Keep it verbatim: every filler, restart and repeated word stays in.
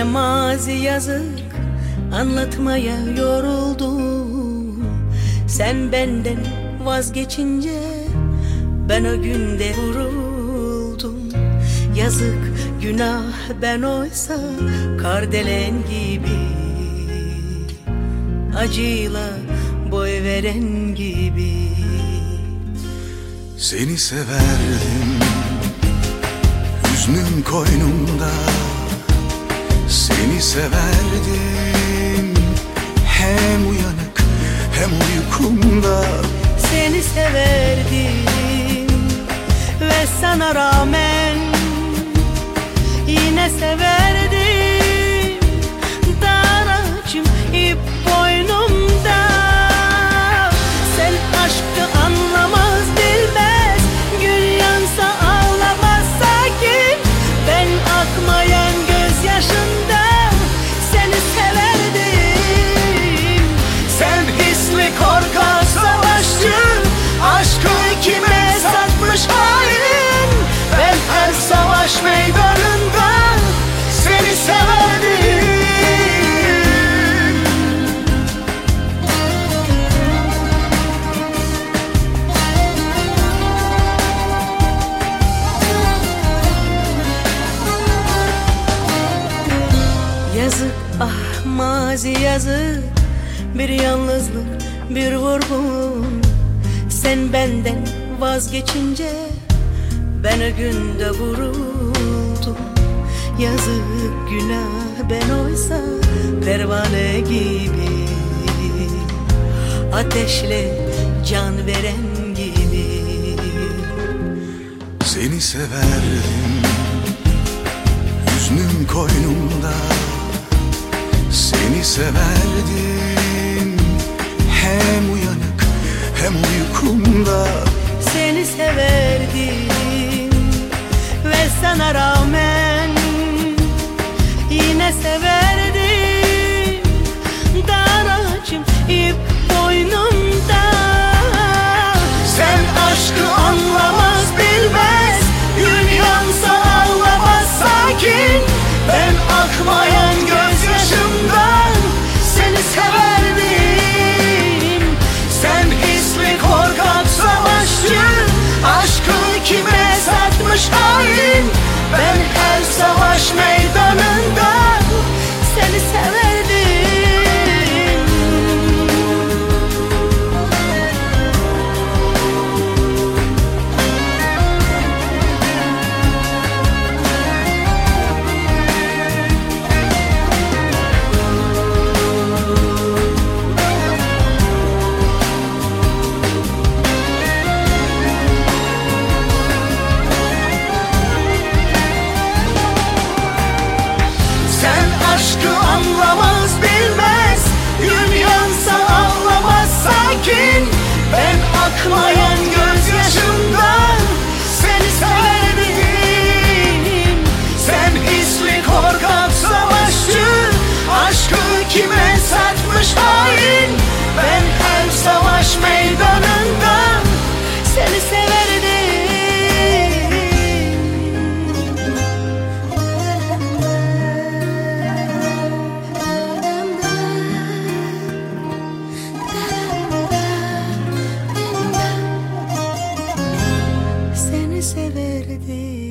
Ne mazi yazık anlatmaya yoruldum. Sen benden vazgeçince ben o günde vuruldum. Yazık günah ben oysa kardelen gibi, acıyla boy veren gibi. Seni severdim hüznüm koynumda, seni severdim hem uyanık hem uykumda. Seni severdim ve sana rağmen yine severdim. Dar ağacım ip boynumda. Sen aşkı anlamaz bilmez, gün yansa ağlamaz sakin. Ben akmayan gözyaşından seni severdim. Sen hisli korkak savaşçı, aşkı kime satmış hain. Ben her savaş meydanında seni severdim. Yazık ah mazi yazık, bir yalnızlık bir vurgun. Sen benden vazgeçince ben o günde vuruldum. Yazık günah ben oysa pervane gibi, ateşle can veren gibi. Seni severdim hüznüm koynumda, seni severdim hem uyanık hem uykumda. Seni severdim ve sana rağmen yine severdim. Dar ağacım ip boynumda. Sen aşkı anlamaz bilmez, gün yansa ağlamaz sakin. Ben akmayan gözyaşımdan seni severdim. Sen hisli korkak savaşçı, aşkı kime satmış hain. Ben her savaş meydanında seni severdim. Aşkı anlamaz bilmez, gün yansa ağlamaz sakin. Ben akmayan gözyaşımdan seni severdim. Sen hisli korkak savaşçı, aşkı kime satmış hain. Ben her savaş meydanında seni severdim. Seni severdim.